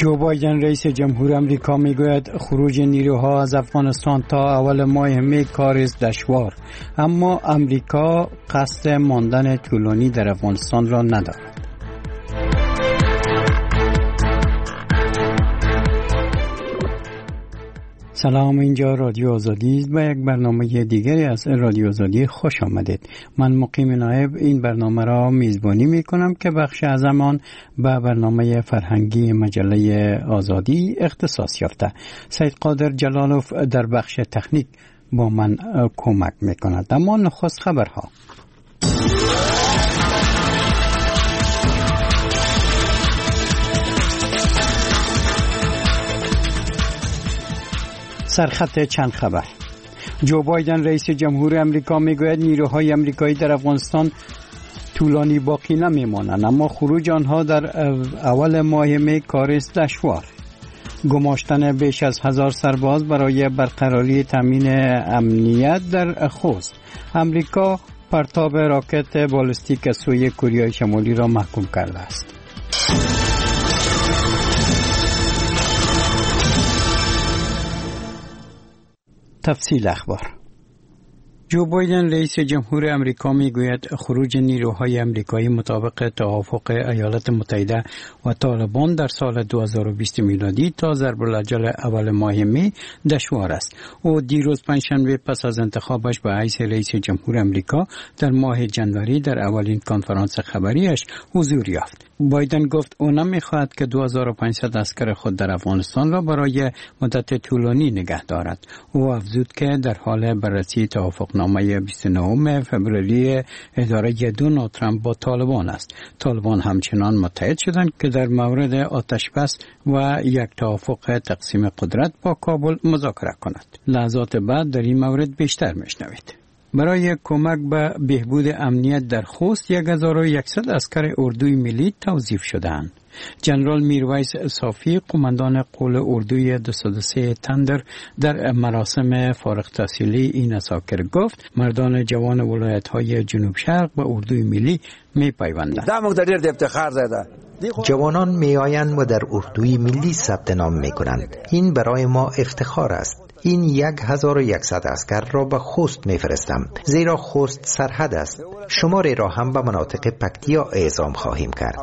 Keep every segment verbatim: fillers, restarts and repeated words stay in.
جو بایدن رئیس جمهور امریکا میگوید خروج نیروها از افغانستان تا اول ماه می کار است دشوار، اما امریکا قصد ماندن طولانی در افغانستان را ندارد. سلام، اینجا رادیو آزادی است. به یک برنامه دیگری از رادیو آزادی خوش آمدید. من مقیم نایب این برنامه را میزبانی می کنم که بخش از آن به برنامه فرهنگی مجله آزادی اختصاص یافته. سید قادر جلالوف در بخش تکنیک با من کمک می کند. اما نخست خبرها. سرخط چند خبر. جو بایدن رئیس جمهور امریکا میگوید نیروهای امریکایی در افغانستان طولانی باقی نمیمانند، اما خروج آنها در اول ماه می کار است دشوار. گماشتن بیش از هزار سرباز برای برقراری تامین امنیت در خوست. امریکا پرتاب راکت بالستیک از سوی کره شمالی را محکوم کرده است. تفصیل اخبار. جو بایدن رئیس جمهور امریکا میگوید خروج نیروهای امریکایی مطابق توافق ایالات متحده و طالبان در سال دو هزار و بیست میلادی تا ضرب الاجل اول ماه می دشوار است. او دیروز پنجشنبه پس از انتخابش به حیث رئیس جمهور امریکا در ماه جنوری در اولین کنفرانس خبریش حضور یافت. بایدن گفت او نمیخواهد که دو هزار و پانصد عسکر خود در افغانستان را برای مدت طولانی نگه دارد. او افزود که در حال بررسی توافقنامه بیست و نه فوریه اداره دونالد ترامپ با طالبان است. طالبان همچنان متحد شدند که در مورد آتش بس و یک توافق تقسیم قدرت با کابل مذاکره کند. لحظات بعد در این مورد بیشتر میشنوید. برای کمک به بهبود امنیت در خوست یک هزار و یکصد عسکر اردوی ملی توظیف شدند. جنرال میرویس صافی قماندان قول اردوی دویست و سه تندر در مراسم فارغ التحصیلی این عساکر گفت مردان جوان ولایت‌های جنوب شرق به اردوی ملی می پیوندند. جوانان می آیند و در اردوی ملی ثبت نام می کنند. این برای ما افتخار است. این یک هزار و یکصد عسکر را به خوست میفرستم، زیرا خوست سرحد است. شماری را هم به مناطق پکتیا اعزام خواهیم کرد.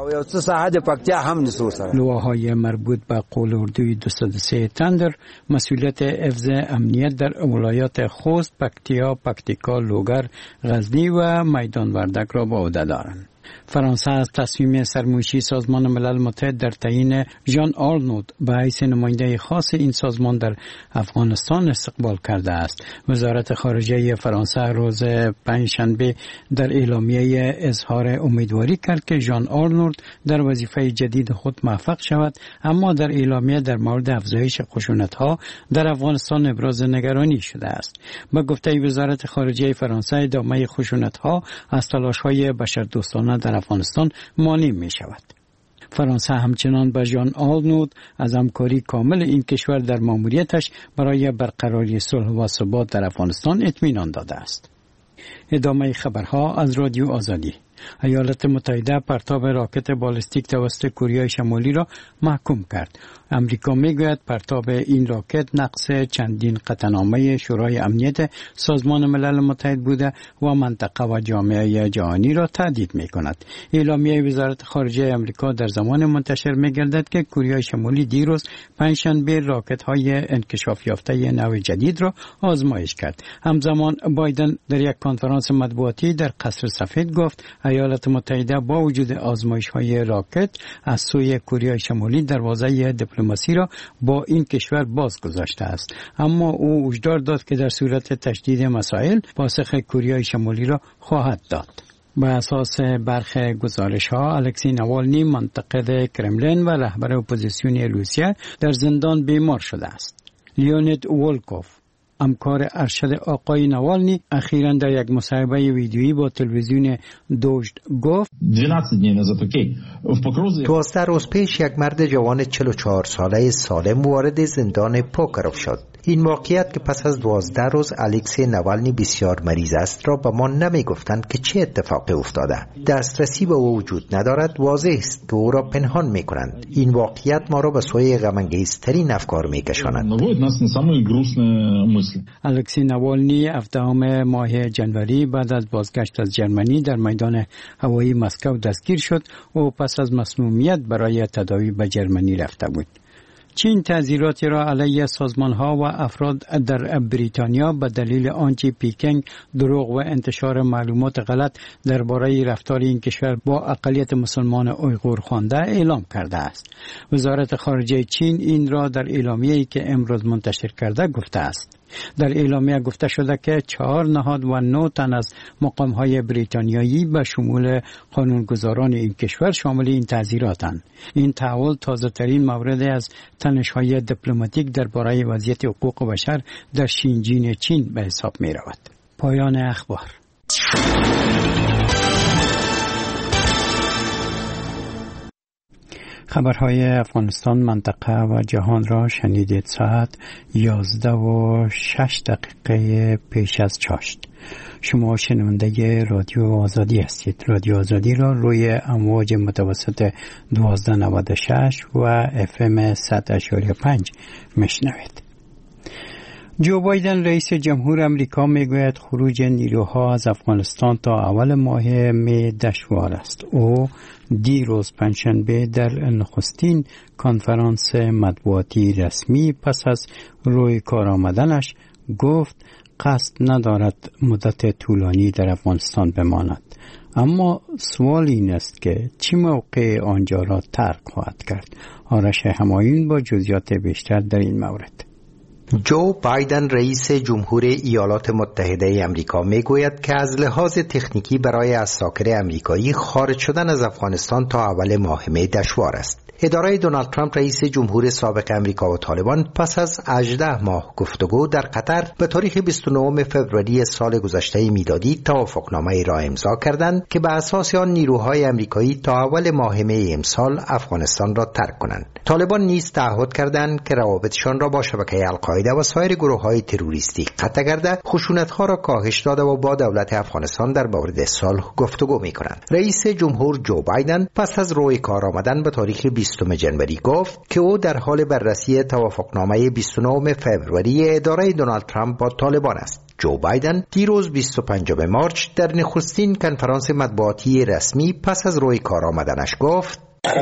لواهای مربوط به قول اردوی دویست و سه تندر مسئولیت حفظ امنیت در ولایات خوست، پکتیا، پکتیکا، لوگر، غزنی و میدان وردک را به عهده دارند. فرانسه از تصمیم سرمایشی سازمان ملل متحد در تعیین ژان آرنولد به حیث نماینده خاص این سازمان در افغانستان استقبال کرده است. وزارت خارجه فرانسه روز پنجشنبه در اعلامیه اظهار امیدواری کرد که ژان آرنولد در وظیفه جدید خود موفق شود، اما در اعلامیه در مورد افزایش خشونت‌ها در افغانستان ابراز نگرانی شده است. به گفته وزارت خارجه فرانسه ادامه خشونت‌ها از تلاش‌های بشردوستانه در افغانستان مانع می شود. فرانسه همچنان به ژان آرنولد از همکاری کامل این کشور در ماموریتش برای برقراری صلح و ثبات در افغانستان اطمینان داده است. ادامه خبرها از رادیو آزادی. ایالات متحده پرتاب راکت بالستیک توسط کره شمالی را محکوم کرد. امریکا میگوید پرتاب این راکت نقض چندین قطعنامه شورای امنیت سازمان ملل متحد بوده و منطقه و جامعه جهانی را تهدید میکند. اعلامیه وزارت خارجه امریکا در زمان منتشر میگردد که کره شمالی دیروز پنجشنبه راکت های انکشاف یافته نوع جدید را آزمایش کرد. همزمان بایدن در یک کنفرانس مطبوعاتی در قصر سفید گفت ایالات متحده با وجود آزمایش‌های راکت از سوی کره شمالی دروازه دیپلماسی را با این کشور باز گذاشته است، اما او هشدار داد که در صورت تشدید مسائل پاسخ کره شمالی را خواهد داد. به اساس برخی گزارش‌ها الکسی نوالنی منتقد کرملین و رهبر اپوزیسیون روسیه در زندان بیمار شده است. لیونید وولکوف همکار ارشد آقای نوالنی اخیراً در یک مصاحبه ویدیویی با تلویزیون دوژد گفت دوازده روز پیش یک مرد جوان چهل و چهار ساله سالم وارد زندان پوکروف شد. این واقعیت که پس از دوازده روز الکسی نوالنی بسیار مریض است را به ما نمی گفتند که چه اتفاقی افتاده. دسترسی به او وجود ندارد. واضح است که او را پنهان می کنند. این واقعیت ما را به سوی غم‌انگیزترین افکار می کشاند. الکسی نوالنی هفدهم ماه جنوری بعد از بازگشت از جرمنی در میدان هوایی مسکو دستگیر شد و پس از مسمومیت برای تداوی به جرمنی رفته بود. چین تعزیراتی را علیه سازمان‌ها و افراد در بریتانیا به دلیل آنچه پیکنگ دروغ و انتشار معلومات غلط درباره رفتار این کشور با اقلیت مسلمان اویغور خوانده اعلام کرده است. وزارت خارجه چین این را در اعلامیه‌ای که امروز منتشر کرده گفته است. در اعلامیه گفته شده که چهار نهاد و نه تن از مقام‌های بریتانیایی به شمول قانونگذاران این کشور شامل این تعزیراتند. این تحول تازه‌ترین مورد از تنش‌های دیپلماتیک درباره وضعیت حقوق بشر در شینجین چین به حساب می‌رود. پایان اخبار. خبرهای افغانستان، منطقه و جهان را شنیدید. ساعت یازده و شش دقیقه پیش از چاشت. شما شنونده رادیو آزادی هستید. رادیو آزادی را روی امواج متوسط دوازده نود و شش و اف ام صد و پنج میشنوید. جو بایدن رئیس جمهور امریکا میگوید خروج نیروها از افغانستان تا اول ماه می دشوار است. او دیروز پنجشنبه در نخستین کنفرانس مطبوعاتی رسمی پس از روی کار آمدنش گفت قصد ندارد مدت طولانی در افغانستان بماند. اما سوال این است که چه موقع آنجا را ترک خواهد کرد؟ آرش همایون با جزئیات بیشتر در این مورد. جو بایدن رئیس جمهور ایالات متحده آمریکا میگوید که از لحاظ تکنیکی برای عساکر آمریکایی خارج شدن از افغانستان تا اول ماه می دشوار است. اداره دونالد ترامپ رئیس جمهور سابق آمریکا و طالبان پس از هجده ماه گفتگو در قطر به تاریخ بیست و نهم فوریه سال گذشته میلادی توافقنامه را امضا کردند که به اساس آن نیروهای آمریکایی تا اول ماه می امسال افغانستان را ترک کنند. طالبان نیز تعهد کردند که روابطشان را با شبکه القاعده و سایر گروه‌های تروریستی قطع کرده خشونت‌ها را کاهش داده و با دولت افغانستان در مورد صلح گفتگو می‌کنند. رئیس جمهور جو بایدن پس از روی کار آمدن به تاریخ بیستم جنوری گفت که او در حال بررسی توافقنامه بیست و نهم فوریه اداره دونالد ترامپ با طالبان است. جو بایدن دیروز بیست و پنجم مارچ در نخستین کنفرانس مطبوعاتی رسمی پس از روی کار آمدنش گفت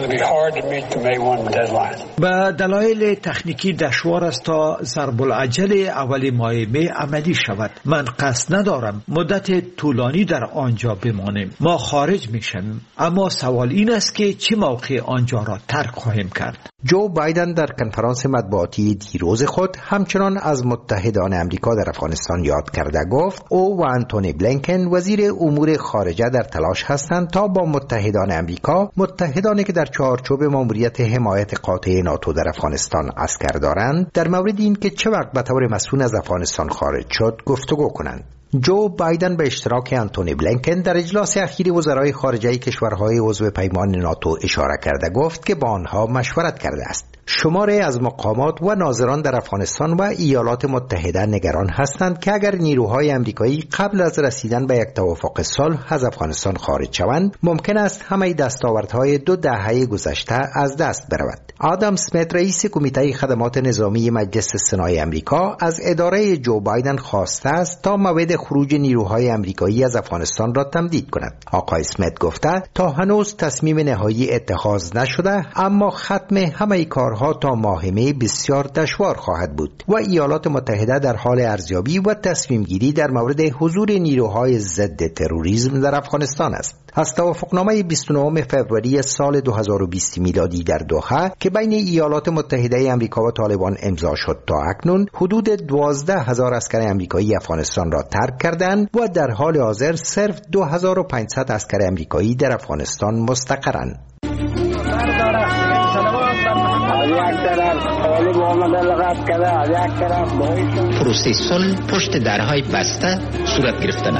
به دلایل تکنیکی دشوار است تا ضرب العجل اول ماه می عملی شود. من قصد ندارم مدت طولانی در آنجا بمانیم. ما خارج میشیم، اما سوال این است که چه موقع آنجا را ترک خواهیم کرد. جو بایدن در کنفرانس مطبوعاتی دیروز خود همچنان از متحدان آمریکا در افغانستان یاد کرده گفت او و آنتونی بلینکن وزیر امور خارجه در تلاش هستند تا با متحدان آمریکا، متحدانی که در چارچوب ماموریت حمایت قاطع ناتو در افغانستان عسکر دارند، در مورد این که چه وقت به طور مسئول از افغانستان خارج شد گفتگو کنند. جو بایدن به اشتراک آنتونی بلینکن در اجلاس اخیر وزرای خارجه کشورهای عضو پیمان ناتو اشاره کرده گفت که با آنها مشورت کرده است. شماری از مقامات و ناظران در افغانستان و ایالات متحده نگران هستند که اگر نیروهای آمریکایی قبل از رسیدن به یک توافق صلح از افغانستان خارج شوند، ممکن است همه دستاوردهای دو دهه گذشته از دست برود. آدم اسمیت رئیس کمیته خدمات نظامی مجلس سنای آمریکا از اداره جو بایدن خواسته است تا موعد خروج نیروهای آمریکایی از افغانستان را تمدید کند. آقای اسمیت گفته تا هنوز تصمیم نهایی اتخاذ نشده، اما ختم همه کارها تا ماه می بسیار دشوار خواهد بود و ایالات متحده در حال ارزیابی و تصمیم گیری در مورد حضور نیروهای ضد تروریسم در افغانستان است. از توافقنامه بیست و نهم فوریه سال دو هزار و بیست میلادی در دوحه که بین ایالات متحده آمریکا و طالبان امضا شد تا اکنون حدود دوازده هزار عسکر آمریکایی افغانستان را ترک کردند و در حال حاضر صرف دو هزار و پانصد عسکر آمریکایی در افغانستان مستقرند. یک طرف طالب آمده لغت کرده، از یک طرف داعش. پروسه صلح پشت درهای بسته صورت گرفتن.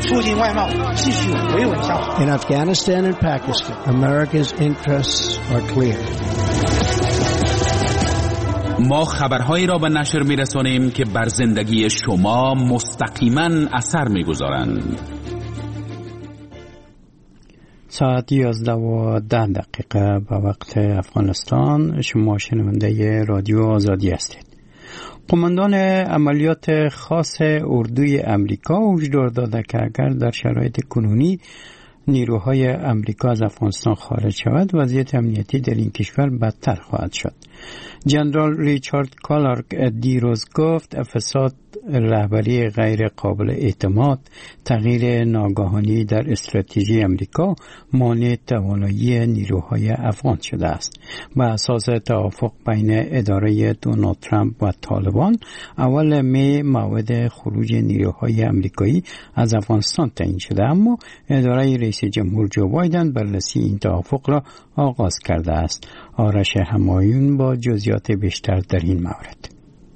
In Afghanistan and Pakistan, America's interests are clear. ما خبرهایی را به نشر می‌رسانیم که بر زندگی شما مستقیما اثر می‌گذارند. ساعت یازده و ده دقیقه به وقت افغانستان. شما شنونده رادیو آزادی هستید. قماندان عملیات خاص اردوی امریکا هشدار داده که اگر در شرایط کنونی نیروهای امریکا از افغانستان خارج شود، وضعیت امنیتی در این کشور بدتر خواهد شد. جنرال ریچارد کلارک دیروز گفت فساد، رهبری غیر قابل اعتماد، تغییر ناگهانی در استراتژی امریکا مانع توانایی نیروهای افغان شده است. بر اساس توافق بین اداره دونالد ترامپ و طالبان، اول می موعد خروج نیروهای امریکایی از افغانستان تعیین شده، اما اداره رئیس جمهور جو بایدن بررسی این توافق را آغاز کرده است. آرش همایون با جزئیات بیشتر در این مورد.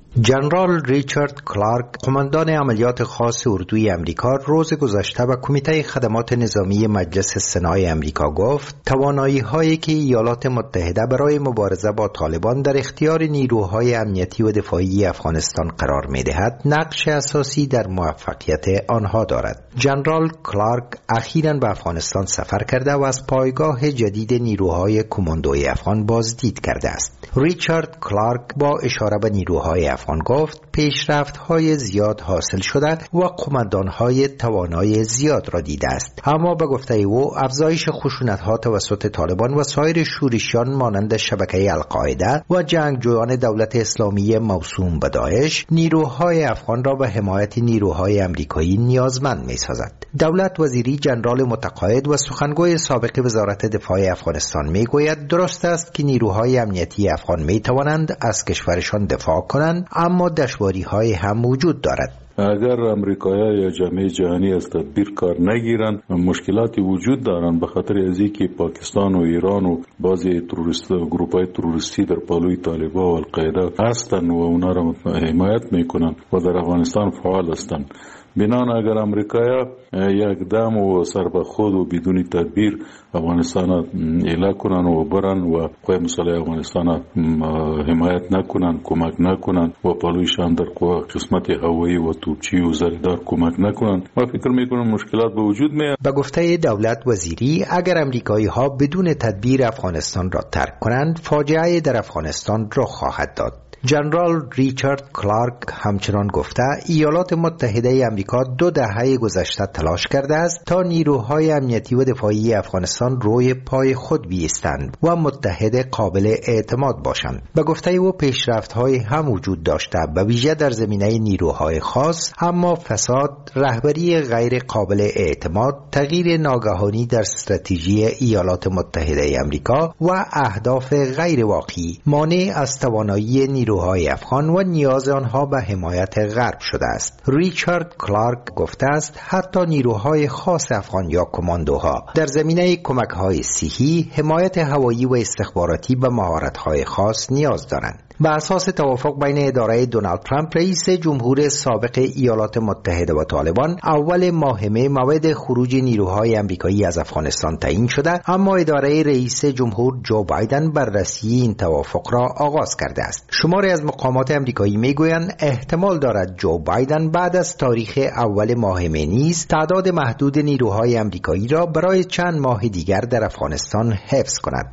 جنرال ریچارد کلارک، قماندان عملیات خاص اردوی امریکا، روز گذشته به کمیته خدمات نظامی مجلس سنای امریکا گفت توانایی هایی که ایالات متحده برای مبارزه با طالبان در اختیار نیروهای امنیتی و دفاعی افغانستان قرار می دهد نقش اساسی در موفقیت آنها دارد. جنرال کلارک اخیراً به افغانستان سفر کرده و از پایگاه جدید نیروهای کماندوی افغان بازدید کرده است. ریچارد کلارک با اشاره به نیروهای افغان گفت پیشرفت‌های زیاد حاصل شده و قماندان‌های توانای زیاد را دیده است، اما به گفته او افزایش خشونت‌ها توسط طالبان و سایر شورشیان مانند شبکه القاعده و جنگجویان دولت اسلامی موسوم به داعش نیروهای افغان را به حمایت نیروهای امریکایی نیازمند می‌سازد. دولت وزیری جنرال متقاعد و سخنگوی سابق وزارت دفاع افغانستان میگوید درست است که نیروهای امنیتی افغان می‌توانند از کشورشان دفاع کنند، اما دشواری‌های هم وجود دارد. اگر امریکایی یا جامعه جهانی از تدبیر کار نگیرند، مشکلاتی وجود دارند، به خاطر از اینکه پاکستان و ایران و بعضی تروریست گروپ‌های تروریستی در پالوی طالبان و القاعده هستند و اونا را حمایت میکنند و در افغانستان فعال هستند. بنان اگر امریکایی یک دم و سر به خود و بدون تدبیر افغانستان اله کنن و برن و قوای مسلح افغانستان حمایت نکنن، کمک نکنن و پالویشان در قسمت هوایی و توپچی و زریدار کمک نکنن، ما فکر میکنم مشکلات به وجود میاد. به گفته دولت وزیری اگر امریکایی ها بدون تدبیر افغانستان را ترک کنند، فاجعه در افغانستان رخ خواهد داد. جنرال ریچارد کلارک همچنان گفته ایالات متحده امریکا دو دهه گذشته تلاش کرده است تا نیروهای امنیتی و دفاعی افغانستان روی پای خود بایستند و متحد قابل اعتماد باشند. به گفته او پیشرفت‌های هم وجود داشته، به ویژه در زمینه نیروهای خاص، اما فساد، رهبری غیر قابل اعتماد، تغییر ناگهانی در استراتژی ایالات متحده امریکا و اهداف غیر واقعی مانع از توانایی نیروهای افغان و نیاز آنها به حمایت غرب شده است. ریچارد کلارک گفته است حتی نیروهای خاص افغان یا کماندوها در زمینه کمک‌های صحی، حمایت هوایی و استخباراتی به مهارت‌های خاص نیاز دارند. بر اساس توافق بین اداره دونالد ترامپ، رئیس جمهور سابق ایالات متحده و طالبان، اول ماه می موعد خروج نیروهای امریکایی از افغانستان تعیین شده، اما اداره رئیس جمهور جو بایدن بررسی این توافق را آغاز کرده است. شماری از مقامات امریکایی میگویند احتمال دارد جو بایدن بعد از تاریخ اول ماه می نیز تعداد محدود نیروهای امریکایی را برای چند ماه دیگر در افغانستان حفظ کند.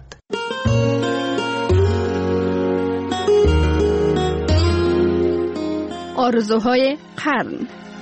آرزوهای قرن.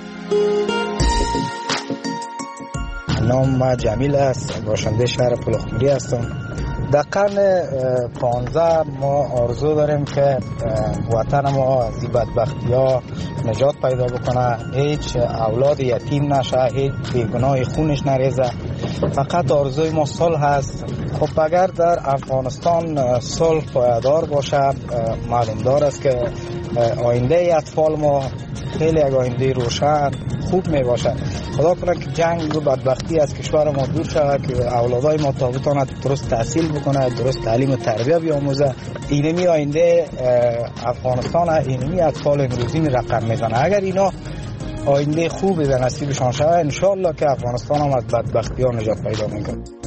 نام جمیل است، باشنده شهر پلخمری هستم. در قرن پانزده ما آرزو داریم که وطن ما از این بدبختی ها نجات پیدا بکنه، هیچ اولاد یتیم نشه، هیچ بیگناه خونش نریزه. فقط آرزوی ما صلح هست. خب اگر در افغانستان صلح پایدار باشه، معلوم دار است که آینده اطفال ما خیلی یک آینده روشن خوب می باشه. خدا کنه که جنگ و بدبختی از کشور ما دور شود، که اولادای ما تا بتونه درست تحصیل بکنه، درست تعلیم و تربیت بیاموزه. اینمی آینده افغانستان، اینمی اطفال امروزی رقم میزنه. اگر اینا آینده خوبی به نصیبشان شود، انشالله که افغانستان هم از بدبختی ها نجات پیدا میکنه.